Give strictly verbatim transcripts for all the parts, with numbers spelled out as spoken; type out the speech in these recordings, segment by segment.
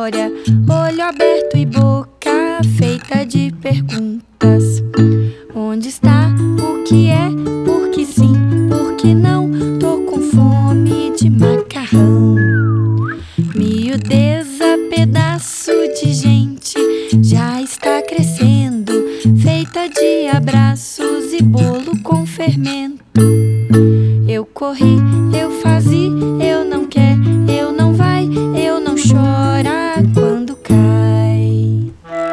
história, olho aberto e boca feita de perguntas. Onde está? O que é? Por que sim? Por que não? Tô com fome de macarrão. Miudeza, pedaço de gente, já está crescendo, feita de abraços e bolo com fermento. Eu corri, eu fazia, eu não quer, eu não vai, eu não chora quando cai.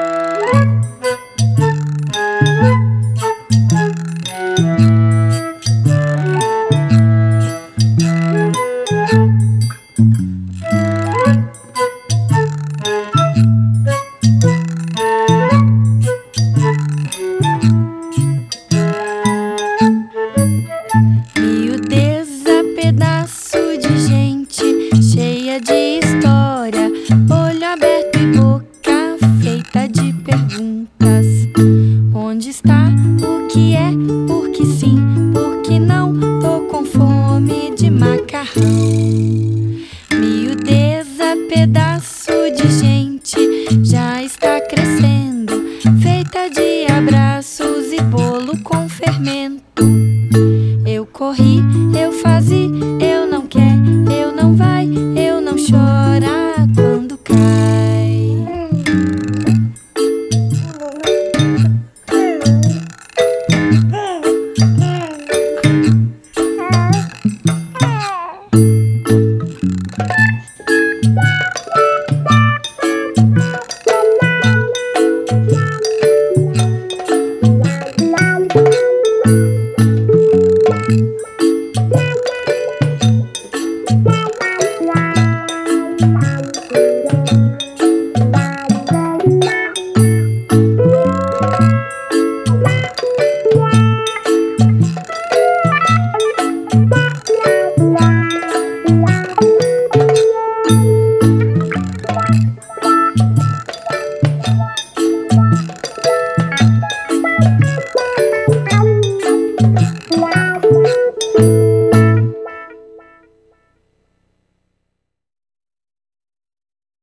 Miudeza, pedaço de gente, cheia de história, olho aberto e boca feita de perguntas. Onde está? O que é? Por que sim? Por que não? Tô com fome de macarrão. Miudeza, pedaço